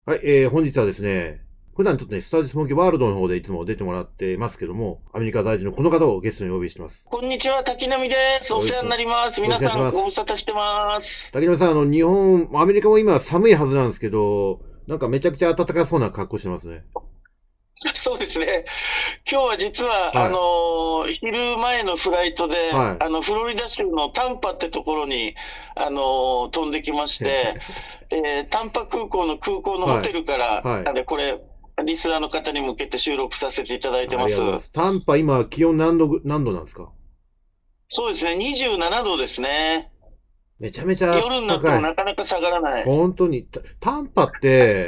はい、本日はですね、普段ちょっとね、スタジスモーキーワールドの方でいつも出てもらってますけども、アメリカ在住のこの方をゲストにお呼びしてます。 こんにちは、滝波です。お世話によろしく、よなります。 ろしくお願い皆さん、ご無します。 沙汰してます。 竹島さん、日本、アメリカも今寒いはずなんですけど、なんかめちゃくちゃ暖かそうな格好してますね。 そうですね。今日は実は、 はい。 昼前のフライトで、 はい。 フロリダ州のタンパってところに、飛んできまして、タンパ空港の空港のホはい。 テルから、 はい。 これ、リスナーの方に向けて収録させていただいてます。 ありがとうございます。タンパ今気温何度なんですか？ そうですね、27度ですね。 めちゃめちゃ夜になって暖かい。 もなかなか下がらない。 本当に、タンパって、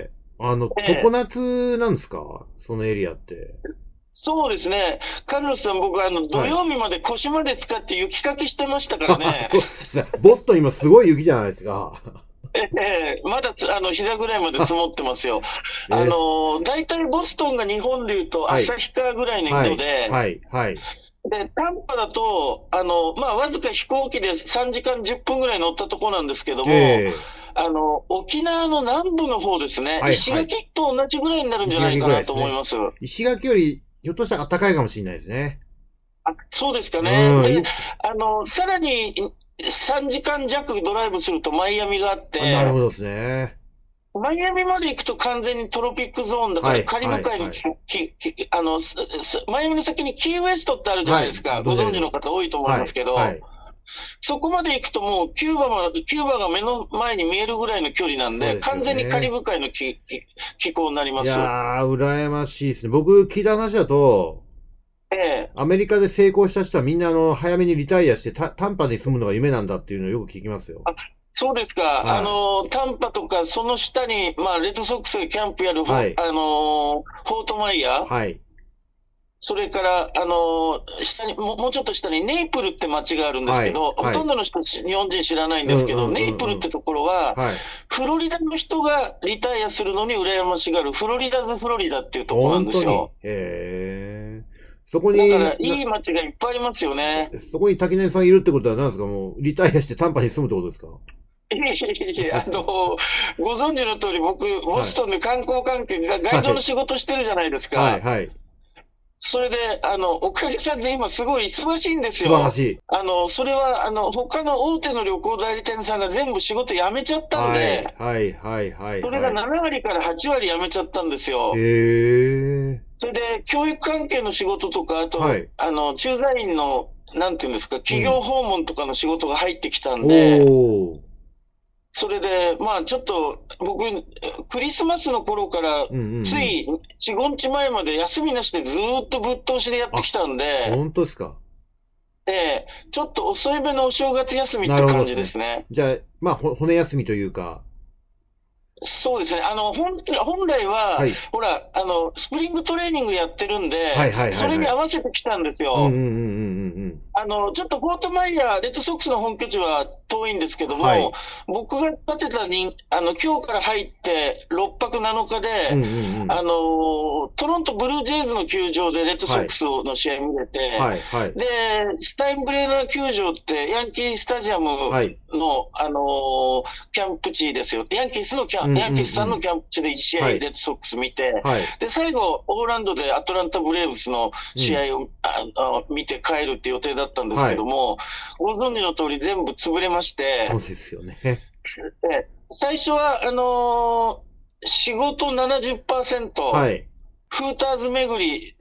常ええ夏なんですか？そのエリアって。 そうですね。カルロスさん、僕、土はい。 曜日まで腰まで使って雪かきしてましたからね。 そうですね。ボストン今すごい雪じゃないですか。 まだ膝ぐらいまで積もってますよ。 え大体ボストンが日本でいうとはい、 旭川ぐらいの緯はい、 度で、 はい、はい。 で、短波だと、まあ、わずか飛行機で3時間10分ぐらい乗ったところなんですけども、 ええ沖縄の南部の方ですね、 はい、はい。 石垣と同じぐらいになるんじゃ石垣ぐらいないかなですね。 と思います。 石垣より、ひょっとしたら暖かいかもしれないですね。 そうですかね。 うん、 で、さらに3時間弱ドライブするとマイアミがあっあ、なるほて、 どですね。 マイアミまで行くと完全にトロピックゾーンだかはい、 らカリブはい、 海にはい。 マイアミの先にキーウェストってあるじゃなはい、 いですか。ご存知のどちらでも。 方多いと思いはい、 ますけど、 はい。 そこまで行くともうキューバが目の前に見えるぐらいの距離なんで、 そうですよ完全にカリね。 ブ海の気候になりいます。 やー、羨ましいですね。僕聞いた話だと、 ええ。 アメリカで成功した人はみんな早めにリタイアして短波に住むのが夢なんだっていうのをよく聞きますよ。 あ、そうですか。 はい。 タンパとか、その下に、まあ、レッドソックスがキャンプやるはい。 フォートマイヤー、 はい。 それから、下に、もうちょっと下にネイプルって町があるんですはい。 けど、ほはい。 とんどの日本人知らないんですけど、 うんうんうネイプルんうん。 ってところは、 はい。 フロリダの人がリタイアするのに羨ましがる、フロリダズ・フロリダっていうとこなん本当に。 ですよ。 へえ。そこに、 だから、いい町がいっぱいありますよね。 そこに滝根さんいるってことは何ですか？もう、リタイアして短波に住むってことですか？ いえいえいえ、ご存知の通り、僕、ボはい。 ストンで観光関係が、ガイドのはい。 仕事してるじゃないですはい。 か。 はい。 それで、おかげさんで今すごい忙しいんですよ。 素晴らしい。 それは、他の大手の旅行代理店さんが全部仕事辞めちゃったんはい。 で、 はい。はい。はい。 それがはい。 7割から8割辞めちゃったんですへよ。 え。 それで、教育関係の仕事とか、あと、 はい。 駐在員の、なんていうんですか、企業うん。 訪問とかの仕事が入ってきたんで、 おー。 それで、まあちょっと、僕、クリスマスの頃から、 うんうんうん。 つい4、5日前まで休みなしでずーっとぶっ通しでやってあ、 きたんで、 本当ですか？ ちょっと遅いめのお正月休みっなて感じるほどですね。 ですね。 じゃあ、まあ、骨休みというか。 そうですね。本来は、 はい。 ほら、スプリングトレーニングやってるんで、 はいはいはそれに合いはい。 わせてきたんですよ。 うんうんうんうんうんうん。 ちょっとフォートマイヤー、レッドソックスの本拠地は遠いんですけども、 はい。 僕が立てた今日から入って6泊7日で、 うんうんうん。 トロントブルージェイズの球場でレッドソックはい。 スの試合見れて、 はいはい。 で、スタインブレーナー球場ってヤンキースタジアムはい。 の、キャンプ地ですよ。 うんうんヤンキースさんのうん。 キャンプ地で1試合はい。 レッドソックス見て、 はい。 で、最後、オーランドでアトランタブレーブスのうん。 試合を見て帰るって予定だったんですはい。 けども、ご存知の通り全部潰れまして、 そうですよね。 最初は、仕事70%、 はい。 フーターズ巡り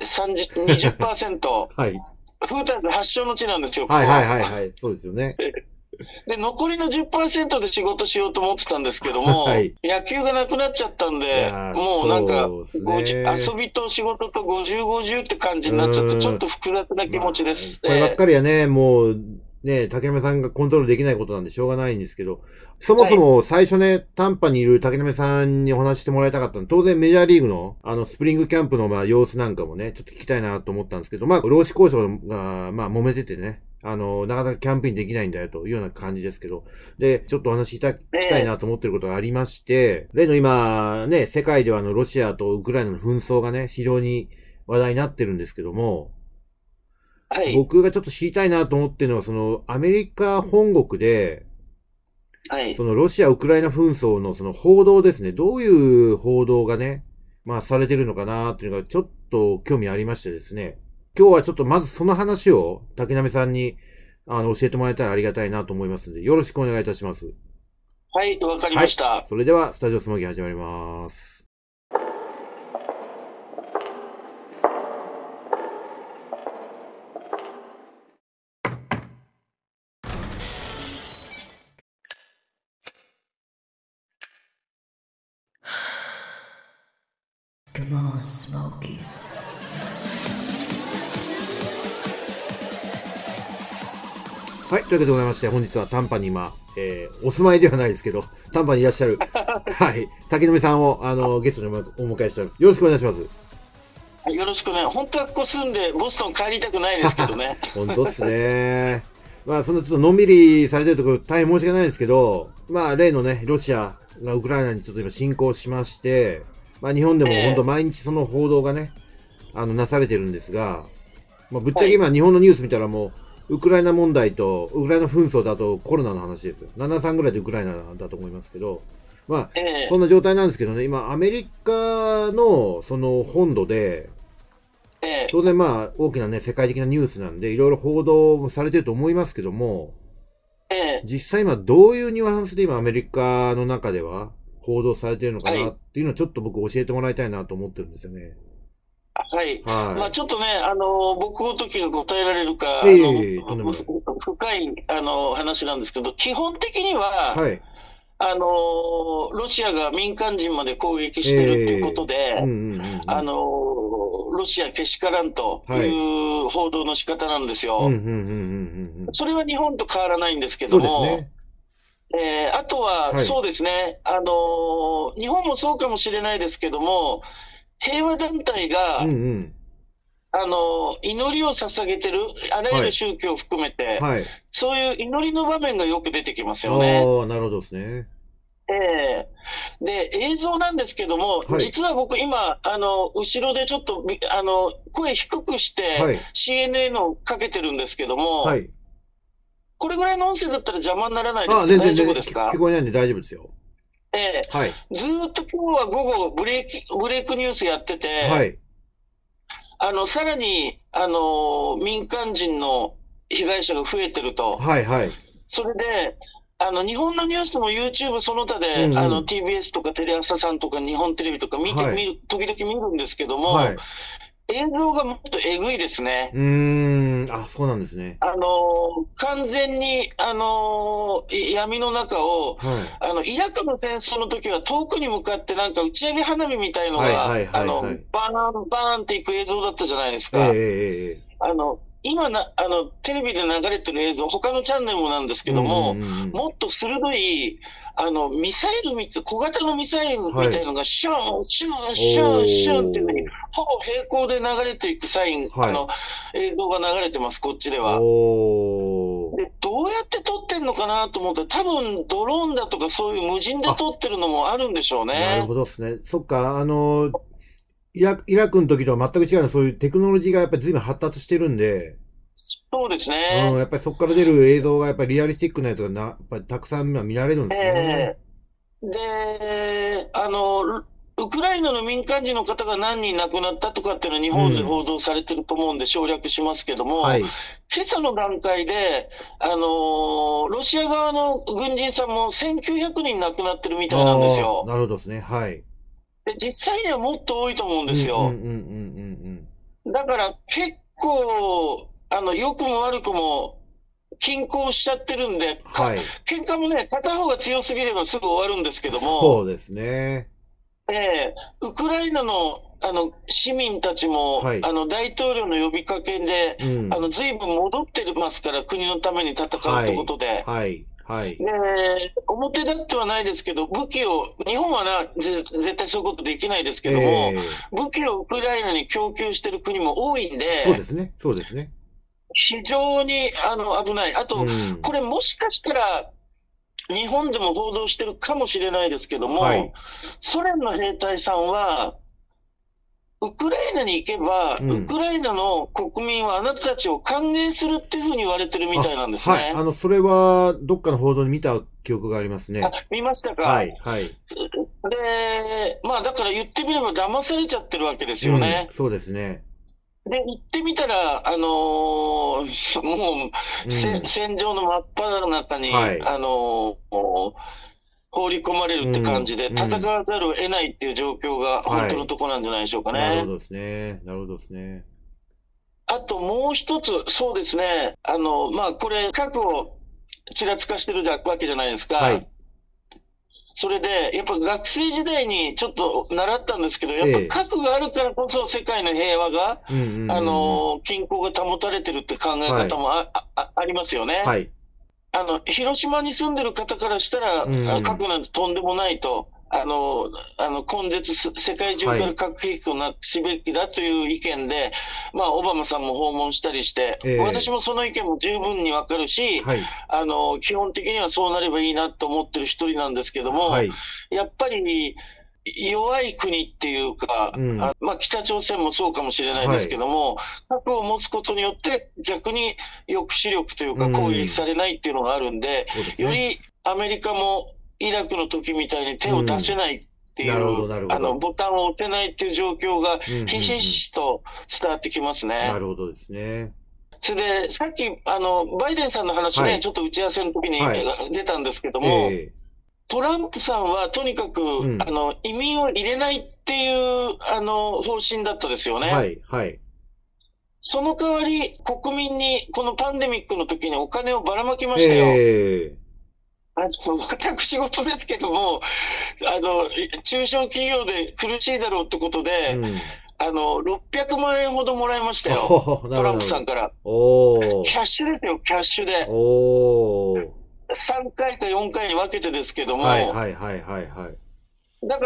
30、20%、 はい。 フーターズ発祥の地なんですよ、こはいはいこ。 はいはい。そうですよね。 で、残りの10%で仕事しようと思ってたんですけども、 はい。 野球がなくなっちゃったんで、 いやー、 もうなんか、 そうです 50、 ね。 遊びと仕事と50、50って感うじになっちゃって、ちょっーん。 と複雑な気持ちまあ、 です。 こればっかりはね、もう、ね、竹山さんがコントロールできないことなんでしょうがないんですけど、そもはい。 そも最初ね、短波にいる竹山さんにお話ししてもらいたかったのは、当然メジャーリーグの、スプリングキャンプの、まあ、様子なんかもね、ちょっと聞きたいなと思ったんですけど、まあ、労使交渉が、まあ、揉めててね、なかなかキャンプインできないんだよというような感じですけど、で、ちょっとお話聞きたいなええと思ってることがありまして、例の今、ね、世界ではロシアとウクライナの紛争がね、非常に話題になってるんですけども、 はい。 僕がちょっと知りたいなと思ってるのは、アメリカ本国で、 はい。 そのロシア・ウクライナ紛争のその報道ですね、どういう報道がね、まあされてるのかなっていうのがちょっと興味ありましてですね。今日はちょっとまずその話を竹波さんに教えてもらえたらありがたいなと思いますので、よろしくお願いいたします。 はい、わかりはい。 ました。 それではスタジオスモーギー始まります。 Come on, Smokies. はい。というわけでございまして、本日は短波に今、お住まいではないですけど、短波にいらっしゃる、はい。竹野目さんを、ゲストにお迎えしております。よろしくお願いします。 よろしくね。本当はここ住んでボストン帰りたくないですけどね。 本当っすね。まあ、そのちょっとのんびりされてるところ大変申し訳ないんですけど、まあ、例のね、ロシアがウクライナにちょっと今侵攻しまして、まあ、日本でも本当毎日その報道がね、なされてるんですが、まあ、ぶっちゃけ今日本のニュース見たらもう、ウクライナ問題と、ウクライナ紛争だとコロナの話ですよ。73ぐらいでウクライナだと思いますけど、まあ、そんな状態なんですけどね、今、アメリカのその本土で、当然まあ、大きなね、世界的なニュースなんで、いろいろ報道もされてると思いますけども、実際今どういうニュアンスで今アメリカの中では報道されてるのかなっていうのをちょっと僕教えてもらいたいなと思ってるんですよね。 はい。 はい。 まあちょっとね、僕ごときが答えられるか、 とんでもない。 深い、話なんですけど、基本的には、 はい。 ロシアが民間人まで攻撃してるっていうことで、ロシアけしからんという報道の仕方なんですよ。それは日本と変わらないんですけども、そうですね。あとは、そうですね、日本もそうかもしれないですけども、平和団体が、祈りを捧げてる、あらゆる宗教を含めて、そういう祈りの場面がよく出てきますよね。 ああ、なるほどですね。 で、映像なんですけども、実は僕今、後ろでちょっと、声低くして、CNN をかけてるんですけども、これぐらいの音声だったら邪魔にならないですか？大丈夫ですか？ 聞こえないんで大丈夫ですよ。 ずーっと今日は午後ブレイクニュースやってて、さらに、民間人の被害者が増えてると。それで、日本のニュースも YouTube その他で、TBS とかテレ朝さんとか日本テレビとか時々見るんですけども、映像がもっとえぐいですね。 あ、そうなんですね。 完全に、闇の中を、イラクの戦争の時は遠くに向かってなんか打ち上げ花火みたいのが、バーン、バーンっていく映像だったじゃないですか。今テレビで流れてる映像、他のチャンネルもなんですけども、もっと鋭い、ミサイル小型のミサイルみたいのが、シュン、シュン、シュン、シュンっていうふうに、ほぼ平行で流れていくサイン、映像が流れてます、こっちでは。で、どうやって撮ってんのかなと思ったら、多分ドローンだとかそういう無人で撮ってるのもあるんでしょうね。 なるほどですね。そっか、イラクの時とは全く違うの、そういうテクノロジーがやっぱり随分発達してるんで、 そうですね。 やっぱりそこから出る映像がやっぱりリアリスティックなやつがやっぱりたくさん見られるんですね。 で、ウクライナの民間人の方が何人亡くなったとかっていうのは日本で報道されてると思うんで省略しますけども、今朝の段階で、ロシア側の軍人さんも1900人亡くなってるみたいなんですよ。 なるほどですね。 で、実際にはもっと多いと思うんですよ。だから結構、良くも悪くも、均衡しちゃってるんで、喧嘩もね、片方が強すぎればすぐ終わるんですけども、 そうですね。 ウクライナの、市民たちも、大統領の呼びかけで、随分戻ってますから、国のために戦うってことで。で、表立ってはないですけど、武器を、日本は絶対そういうことできないですけども、武器をウクライナに供給してる国も多いんで、 そうですね、そうですね。 非常に危ない。あと、これもしかしたら、日本でも報道してるかもしれないですけども、ソ連の兵隊さんは、 ウクライナに行けば、ウクライナの国民はあなたたちを歓迎するっていうふうに言われてるみたいなんですね。 はい。それは、どっかの報道に見た記憶がありますね。 見ましたか？ はい、はい。 で、まあだから言ってみれば騙されちゃってるわけですよね。 そうですね。 で、行ってみたら、もう、戦場の真っ只中に、放り込まれるって感じで、戦わざるを得ないっていう状況が本当のとこなんじゃないでしょうかね。 なるほどですね。なるほどですね。 あともう一つ、そうですね。まあこれ、核をちらつかしてるわけじゃないですか。はい。それで、やっぱ学生時代にちょっと習ったんですけど、やっぱ核があるからこそ世界の平和が、均衡が保たれてるって考え方もありますよね。はい。広島に住んでる方からしたら、核なんてとんでもないと、根絶世界中から核兵器をなくすべきだという意見で、まあ、オバマさんも訪問したりして、私もその意見も十分にわかるし、基本的にはそうなればいいなと思ってる一人なんですけども、やっぱり、弱い国っていうか、まあ北朝鮮もそうかもしれないですけども、核を持つことによって逆に抑止力というか攻撃されないっていうのがあるんで、よりアメリカもイラクの時みたいに手を出せないっていう、ボタンを押せないっていう状況がひしひしと伝わってきますね。 なるほどですね。 それで、さっき、バイデンさんの話ね、ちょっっと打ち合わせの時に出たんですけども、トランプさんはとにかく、移民を入れないっていう、方針だったですよね。はい、はい。その代わり、国民にこのパンデミックの時にお金をばらまきましたよ。私事ですけども、中小企業で苦しいだろうってことで、600万円ほどもらいましたよ。トランプさんから。キャッシュですよ、キャッシュで。3回か4回に分けてですけども。はいはいはいはいはい。だから、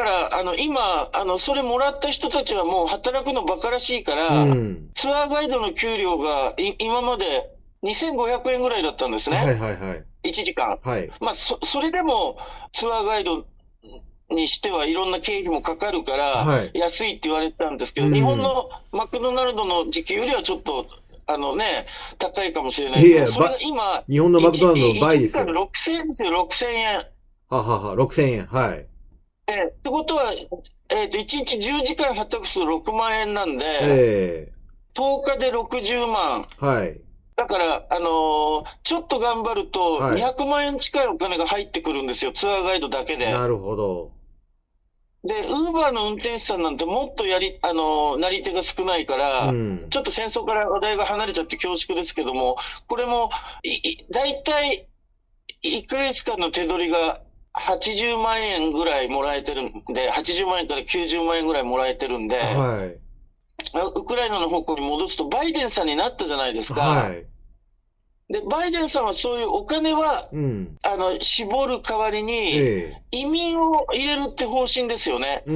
今、それもらった人たちはもう働くの馬鹿らしいから、ツアーガイドの給料が今まで2500円ぐらいだったんですね。はいはいはい。1時間。はい。まあ、それでもツアーガイドにしてはいろんな経費もかかるから、安いって言われてたんですけど、日本のマクドナルドの時給よりはちょっと、高いかもしれないけど、それが今、 日本のマクドナルドの倍ですよ。 1時間6000円ですよ、6000円。 ははは、6000円、はい。 ってことは、1日10時間働くと6万円なんで、10日で60万。はい。だから、ちょっと頑張ると、200万円近いお金が入ってくるんですよ、ツアーガイドだけで。 なるほど。 で、ウーバーの運転手さんなんてもっとなり手が少ないから、ちょっと戦争から話題が離れちゃって恐縮ですけども、これも、だいたい1ヶ月間の手取りが80万円ぐらいもらえてるんで、80万円から90万円ぐらいもらえてるんで、ウクライナの方向に戻すとバイデンさんになったじゃないですか。で、バイデンさんはそういうお金は、絞る代わりに、移民を入れるって方針ですよね。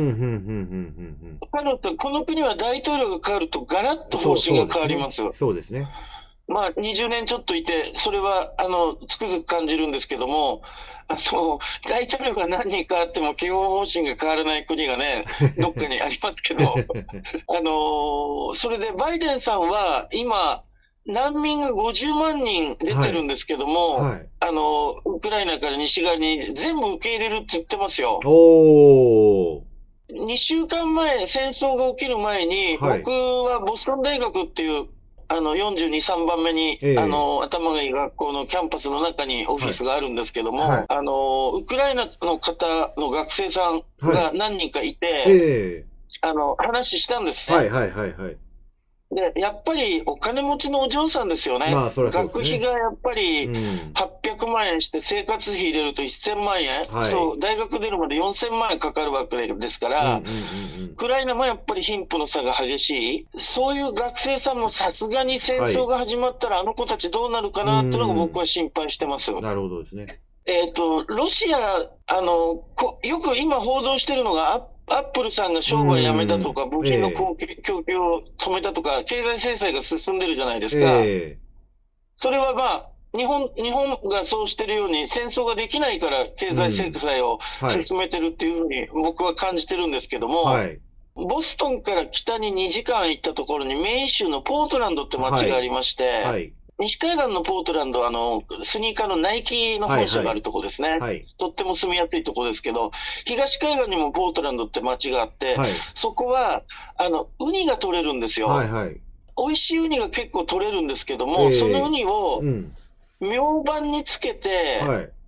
この国は大統領が変わるとガラッと方針が変わります。 そうですね。 まあ、20年ちょっといて、それは、つくづく感じるんですけども、大統領が何人かあっても基本方針が変わらない国がね、どっかにありますけど、それでバイデンさんは今、難民が50万人出てるんですけども、ウクライナから西側に全部受け入れるって言ってますよ。2週間前、戦争が起きる前に、僕はボストン大学っていう、42、3番目に、頭がいい学校のキャンパスの中にオフィスがあるんですけども、ウクライナの方の学生さんが何人かいて、話したんですね。はいはいはいはい。で、やっぱりお金持ちのお嬢さんですよね。まあ、学費がやっぱり800万円して生活費入れると1000万円、そう、大学出るまで4000万円かかるわけですから、ウクライナもやっぱり貧富の差が激しい。そういう学生さんもさすがに戦争が始まったらあの子たちどうなるかなっていうのが僕は心配してます。 なるほどですね。 ロシア、よく今報道してるのがアップルさんが商売やめたとか、部品の供給を止めたとか、経済制裁が進んでるじゃないですか。それはまあ、日本がそうしてるように戦争ができないから経済制裁を進めてるっていうふうに僕は感じてるんですけども、 ボストンから北に2時間行ったところにメイン州のポートランドって街がありまして、はいはい、西海岸のポートランドはスニーカーのナイキの本社があるところですね、はいはい。とっても住みやすいところですけど、東海岸にもポートランドって街があって、はい、そこは、ウニが取れるんですよ。はいはい、美味しいウニが結構取れるんですけども、そのウニを、明板につけて、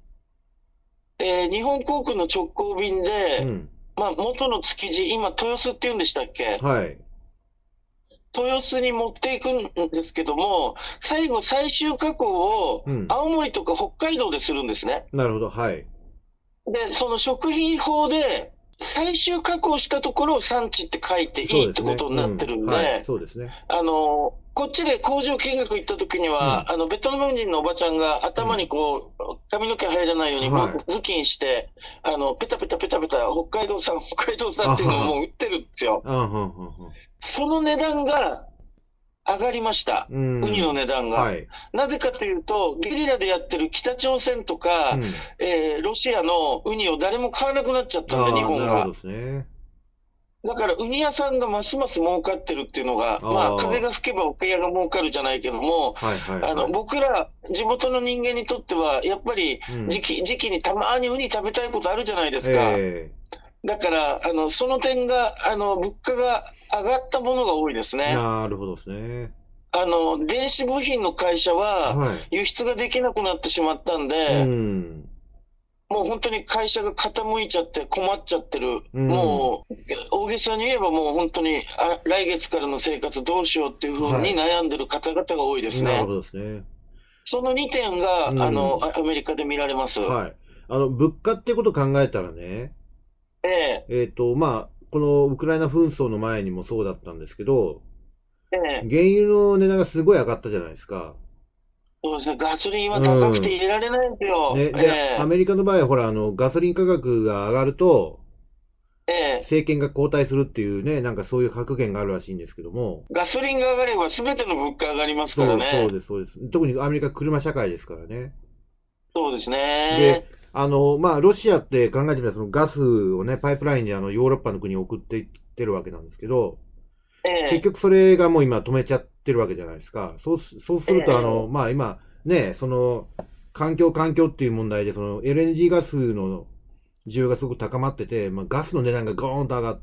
日本航空の直行便で、まあ、元の築地、今、豊洲って言うんでしたっけ？はい。豊洲に持っていくんですけども、最後、最終加工を、青森とか北海道でするんですね。 なるほど、はい。 で、その食品法で、最終加工したところを産地って書いていいってことになってるんで、 そうですね。 こっちで工場見学行った時には、ベトナム人のおばちゃんが頭にこう、髪の毛入らないように、頭巾して、ペタペタペタペタ、北海道産っていうのをもう売ってるんですよ。その値段が上がりました。ウニの値段が。はい、なぜかというと、ゲリラでやってる北朝鮮とか、ロシアのウニを誰も買わなくなっちゃったんで、日本が。なるほどですね。だから、ウニ屋さんがますます儲かってるっていうのが、まあ、風が吹けば桶屋が儲かるじゃないけども、僕ら、地元の人間にとっては、やっぱり時期にたまにウニ食べたいことあるじゃないですか。だから、その点が、物価が上がったものが多いですね。 なるほどですね。 電子部品の会社は、輸出ができなくなってしまったんで、もう本当に会社が傾いちゃって困っちゃってる。もう、大げさに言えばもう本当に、来月からの生活どうしようっていうふうに悩んでる方々が多いですね。 なるほどですね。 その2点が、アメリカで見られます。 はい。物価ってことを考えたらね、まあ、このウクライナ紛争の前にもそうだったんですけど、原油の値段がすごい上がったじゃないですか。 そうですね、ガソリンは高くて入れられないんですよ。 で、アメリカの場合はほら、ガソリン価格が上がると、政権が交代するっていうね、なんかそういう格言があるらしいんですけども。 ガソリンが上がれば全ての物価上がりますからね。 そうです、そうです。特にアメリカ車社会ですからね。 そうですね。 で、まあ、ロシアって考えてみたら、そのガスをね、パイプラインでヨーロッパの国に送っていってるわけなんですけど、結局それがもう今止めちゃってるわけじゃないですか。そうすると、まあ今、ね、その、環境っていう問題で、その LNG ガスの需要がすごく高まってて、まあガスの値段がゴーンと上がって、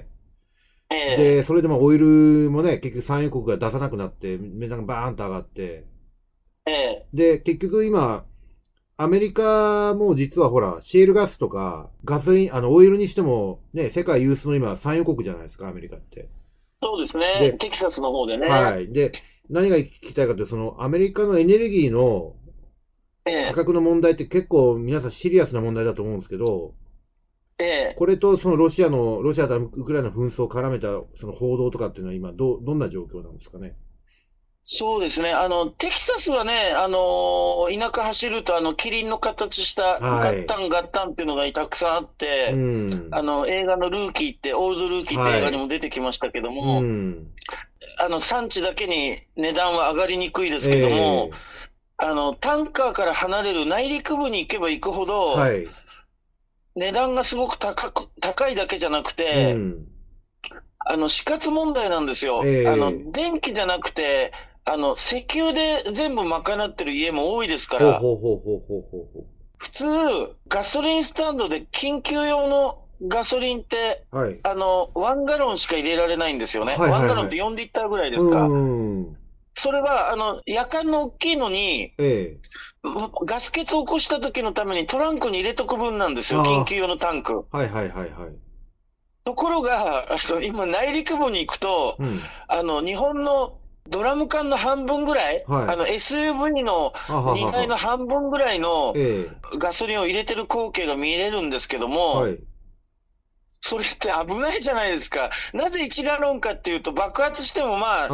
で、それでまあオイルもね、結局産油国が出さなくなって、値段がバーンと上がって、で、結局今、アメリカも実はほら、シェールガスとか、ガソリン、オイルにしても、ね、世界有数の今、産油国じゃないですか、アメリカって。 そうですね。テキサスの方でね。 はい。で、何が聞きたいかというと、その、アメリカのエネルギーの価格の問題って結構皆さんシリアスな問題だと思うんですけど、これとそのロシアとウクライナの紛争を絡めたその報道とかっていうのは今どんな状況なんですかね。 そうですね。テキサスはね、田舎走ると、キリンの形したガッタンっていうのがたくさんあって、映画のルーキーって、オールドルーキーって映画にも出てきましたけども、産地だけに値段は上がりにくいですけども、タンカーから離れる内陸部に行けば行くほど、値段がすごく高いだけじゃなくて、死活問題なんですよ。電気じゃなくて、石油で全部賄ってる家も多いですから、普通、ガソリンスタンドで緊急用のガソリンって、1ガロンしか入れられないんですよね。1ガロンって4リッターぐらいですか。それは、夜間の大きいのに、ガス欠を起こした時のためにトランクに入れとく分なんですよ、緊急用のタンク。ところが、今内陸部に行くと、日本のドラム缶の半分ぐらい、SUV の2階の半分ぐらいのガソリンを入れてる光景が見れるんですけども、それって危ないじゃないですか。なぜ1ガロンかっていうと、爆発してもまあ、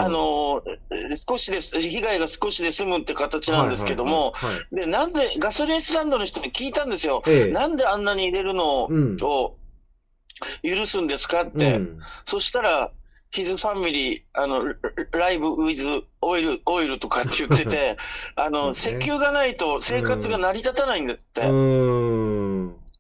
被害が少しで済むって形なんですけども、で、なんで、ガソリンスタンドの人に聞いたんですよ。なんであんなに入れるのを許すんですかって。そしたら、His family, live with oil とかって言ってて、石油がないと生活が成り立たないんですって。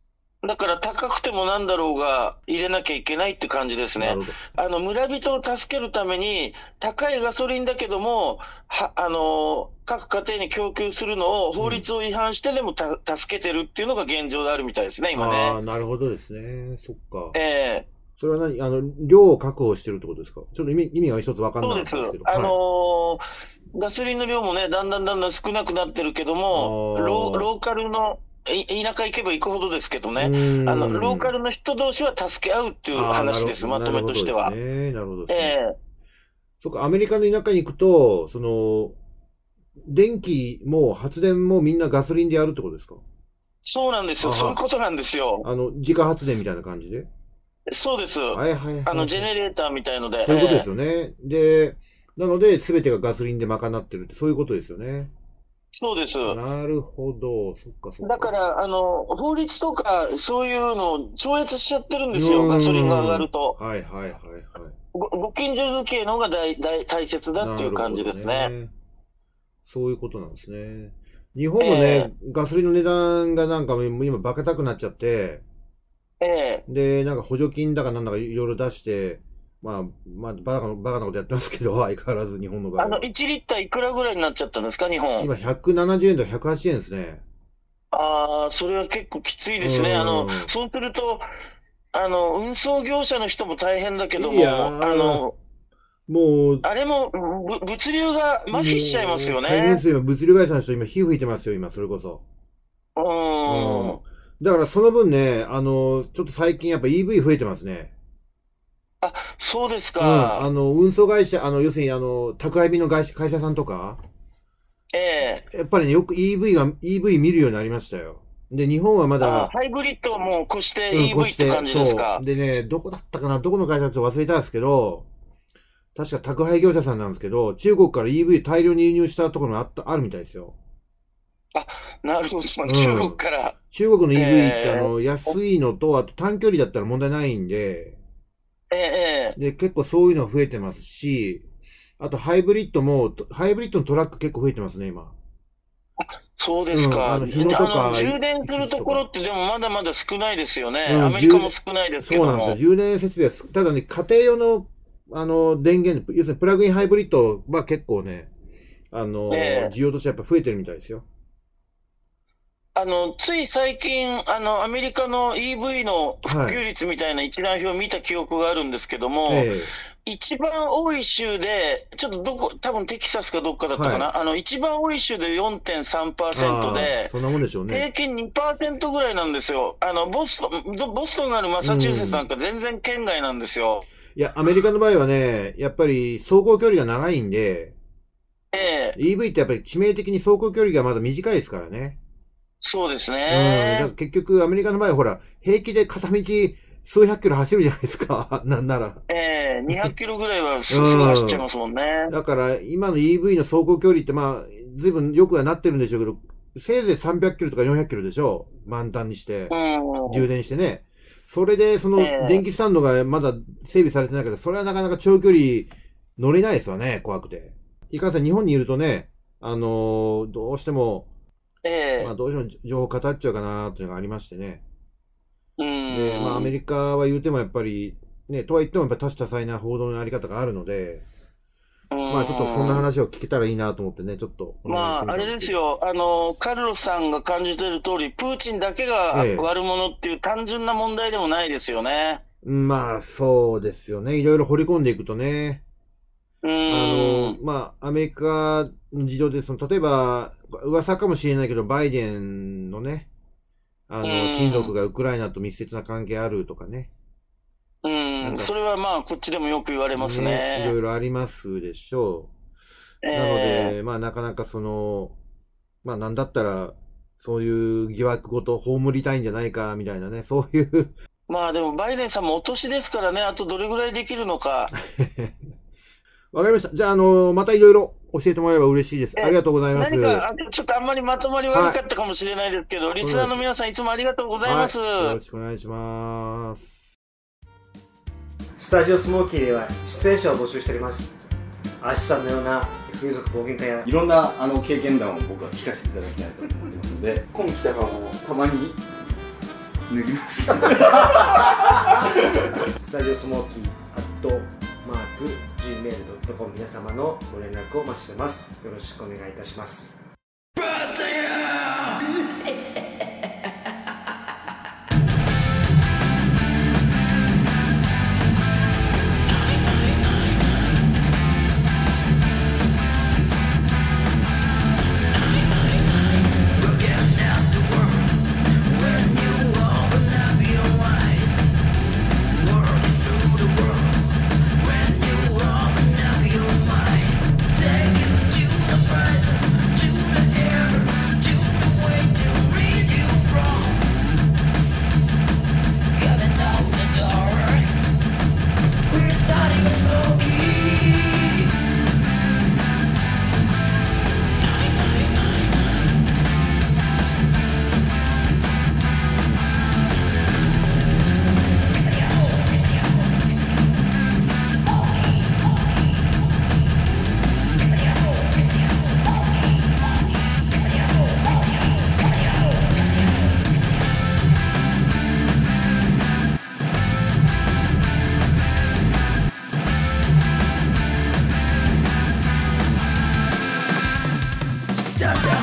だから高くてもなんだろうが入れなきゃいけないって感じですね。村人を助けるために高いガソリンだけども、各家庭に供給するのを法律を違反してでも助けてるっていうのが現状であるみたいですね、今ね。 ああ、なるほどですね。そっか。それは量を確保してるってことですか？ちょっと意味が一つ分かんないんですけど。そうです。 ガソリンの量もね、だんだん少なくなってるけども、ローカルの、田舎行けば行くほどですけどね、ローカルの人同士は助け合うっていう話です、まとめとしては。 なるほどですね。そっか、アメリカの田舎に行くと、電気も発電もみんなガソリンでやるってことですか？ そうなんですよ。そういうことなんですよ。 自家発電みたいな感じで？ そうです。ジェネレーターみたいので。 そういうことですよね。で、なので、すべてがガソリンで賄ってるって、そういうことですよね。 そうです。 なるほど。そっかそっか。 だから、法律とか、そういうのを超越しちゃってるんですよ、ガソリンが上がると。 はいはいはいはい。 ご近所付けの方が大切だっていう感じですね。 そういうことなんですね。日本もね、ガソリンの値段がなんか今バカ高くなっちゃって、で、なんか補助金だかなんだかいろいろ出して、バカなことやってますけど、相変わらず日本の場合は。 1リッターいくらぐらいになっちゃったんですか、日本。 今170円と180円ですね。 ああ、それは結構きついですね。そうすると、運送業者の人も大変だけども、 もう、 あれも、物流が麻痺しちゃいますよね。 大変ですよ。物流会社の人今火吹いてますよ、今、それこそ。だからその分ね、ちょっと最近やっぱ EV 増えてますね。 あ、そうですか。 運送会社、要するに宅配便の会社さんとか、やっぱりね、よく EV 見るようになりましたよ。で、日本はまだ、 ハイブリッドはもう越して EV って感じですか？ でね、どこだったかな、どこの会社かちょっと忘れたんですけど、確か宅配業者さんなんですけど、中国から EV 大量に輸入したところもあるみたいですよ。 あ、なるほど、中国から。 中国の EV って安いのと、あと短距離だったら問題ないんで、で、結構そういうの増えてますし、あとハイブリッドのトラック結構増えてますね、今。 そうですか。 日野とか充電するところってでもまだまだ少ないですよね。アメリカも少ないですけども。 そうなんですよ。充電設備は、ただね、家庭用の、電源、要するにプラグインハイブリッドは結構ね、需要としてやっぱ増えてるみたいですよ。 つい最近、アメリカの EV の普及率みたいな一覧表を見た記憶があるんですけども、一番多い州で、ちょっと多分テキサスかどっかだったかな、一番多い州で 4.3% で、 そんなもんでしょうね。 平均 2% ぐらいなんですよ。ボストンがあるマサチューセッツなんか全然県外なんですよ。 いや、アメリカの場合はね、やっぱり走行距離が長いんで、EV ってやっぱり致命的に走行距離がまだ短いですからね。 そうですね。 だから結局アメリカの場合はほら、平気で片道数百キロ走るじゃないですか。なんなら。 200キロぐらいはすぐ走っちゃいますもんね。 だから今の EV の走行距離って随分良くはなってるんでしょうけど、せいぜい300キロとか400キロでしょう。満タンにして。充電してね。それで、電気スタンドがまだ整備されてないけど、それはなかなか長距離乗れないですわね、怖くて。いかんせん日本にいるとね、どうしても、どうしても情報語っちゃうかなというのがありましてね。で、アメリカは言うてもやっぱり、ね、とは言ってもやっぱ多種多彩な報道のあり方があるので、ちょっとそんな話を聞けたらいいなと思ってね、ちょっとあれですよ、カルロスさんが感じている通り、プーチンだけが悪者っていう単純な問題でもないですよね。 そうですよね。いろいろ掘り込んでいくとね。アメリカの事情で、例えば、噂かもしれないけど、バイデンのね、親族がウクライナと密接な関係あるとかね。 それはこっちでもよく言われますね。 いろいろありますでしょう。なので、なかなかなんだったら、そういう疑惑ごと葬りたいんじゃないか、みたいなね、そういう。 でもバイデンさんもお年ですからね、あとどれぐらいできるのか。 わかりました。じゃあ、またいろいろ教えてもらえば嬉しいです。ありがとうございます。 何か、ちょっとあんまりまとまり悪かったかもしれないですけど、リスナーの皆さんいつもありがとうございます。 よろしくお願いします。 スタジオスモーキーでは出演者を募集しております。アシさんのような風俗冒険家やいろんな経験談を僕は聞かせていただきたいと思ってますので、今来たらたまに脱ぎますスタジオスモーキー@gmail.com 皆様のご連絡をお待ちしてます。よろしくお願いいたします。 Down, down.